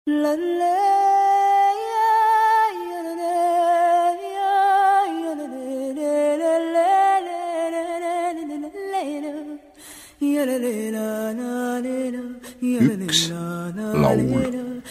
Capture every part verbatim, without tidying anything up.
Üks laul.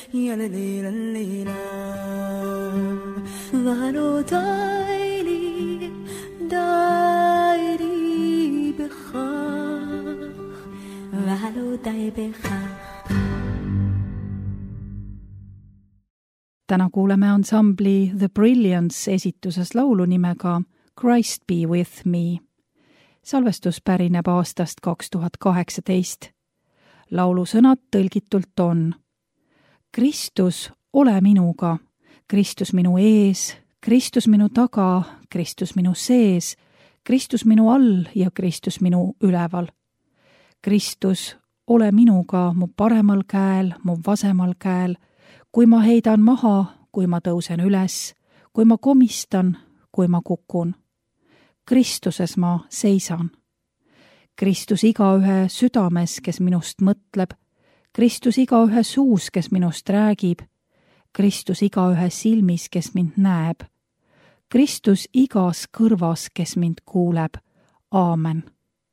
Täna kuuleme ansambli The Brilliance esituses laulu nimega Christ be with me. Salvestus pärineb aastast kaks tuhat kaheksateist. Laulu sõnad tõlgitult on: Kristus, ole minuga, Kristus minu ees, Kristus minu taga, Kristus minu sees, Kristus minu all ja Kristus minu üleval. Kristus, ole minuga mu paremal käel, mu vasemal käel, kui ma heidan maha, kui ma tõusen üles, kui ma komistan, kui ma kukun. Kristuses ma seisan. Kristus igaühe südames, kes minust mõtleb, Kristus igaühe suus, kes minust räägib, Kristus igaühe silmis, kes mind näeb, Kristus igas kõrvas, kes mind kuuleb. Aamen.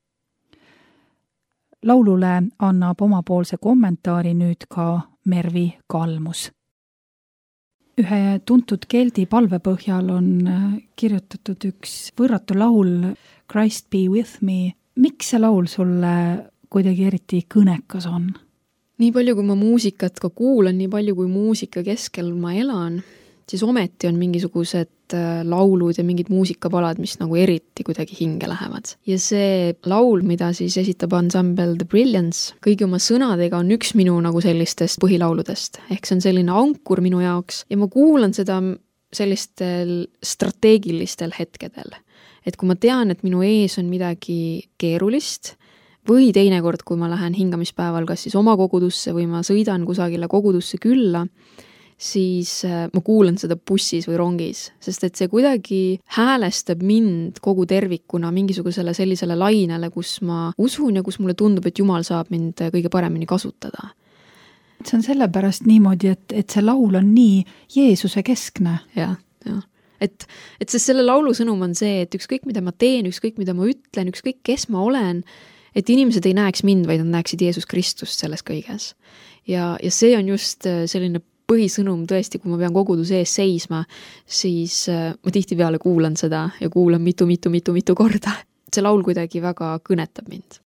Laulule annab omapoolse kommentaari nüüd ka Mervi Kalmus. Ühe tuntud keldi palve põhjal on kirjutatud üks võrratu laul Christ be with me. Miks see laul sulle kuidagi eriti kõnekas on? Nii palju, kui ma muusikat ka kuulan, nii palju, kui muusika keskel ma elan, siis ometi on mingisugused laulud ja mingid muusikapalad, mis nagu eriti kuidagi hinge lähevad. Ja see laul, mida siis esitab ansambel The Brilliance, kõigi oma sõnadega on üks minu nagu sellistest põhilauludest. Ehk see on selline ankur minu jaoks ja ma kuulan seda sellistel strateegilistel hetkedel. Et kui ma tean, et minu ees on midagi keerulist või teinekord, kui ma lähen hingamispäeval kas siis oma kogudusse või ma sõidan kusagile kogudusse külla, siis ma kuulan seda bussis või rongis, sest et see kuidagi häälestab mind kogu tervikuna mingisugusele sellisele lainele, kus ma usun ja kus mulle tundub, et Jumal saab mind kõige paremini kasutada. See on sellepärast niimoodi, et, et see laul on nii Jeesuse keskne. Ja, ja. Et, et sest selle laulu sõnum on see, et ükskõik mida ma teen, ükskõik mida ma ütlen, ükskõik kes ma olen, et inimesed ei näeks mind, vaid nad näeksid Jeesus Kristust selles kõiges. Ja, ja see on just selline põhisõnum tõesti, kui ma pean koguduse ees seisma, siis ma tihtipeale kuulan seda ja kuulan mitu, mitu, mitu, mitu korda. See laul kuidagi väga kõnetab mind.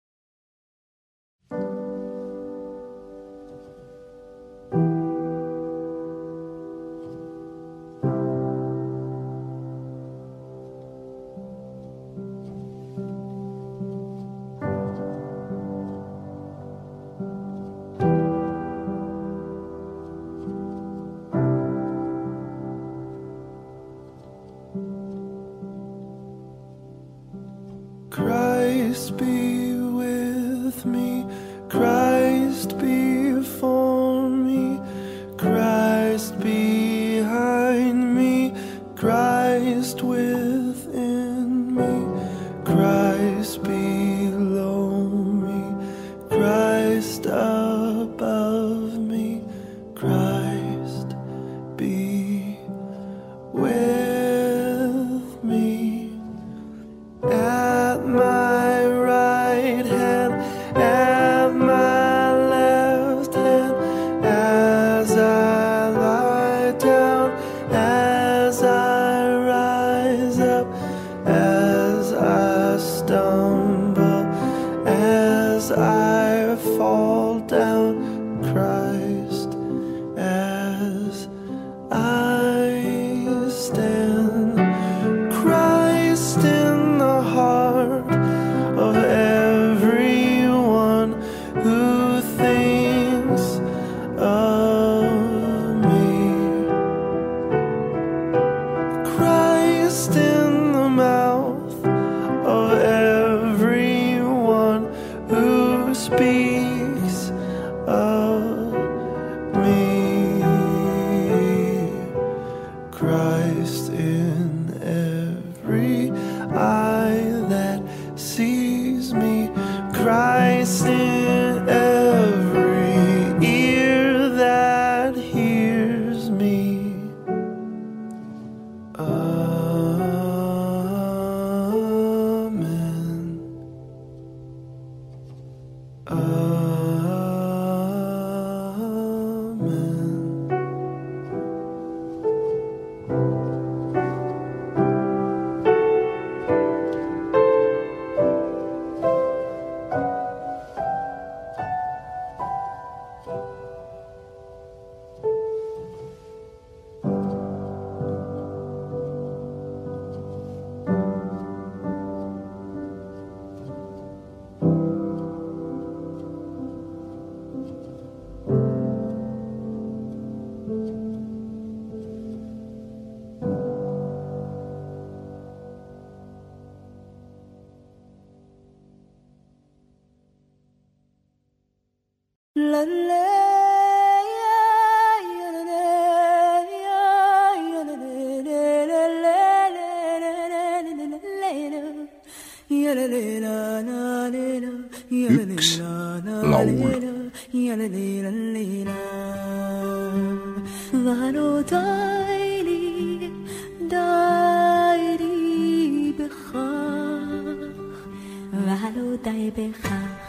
Christ be üks laul. ולא די לי, די לי בכך, ולא די בכך.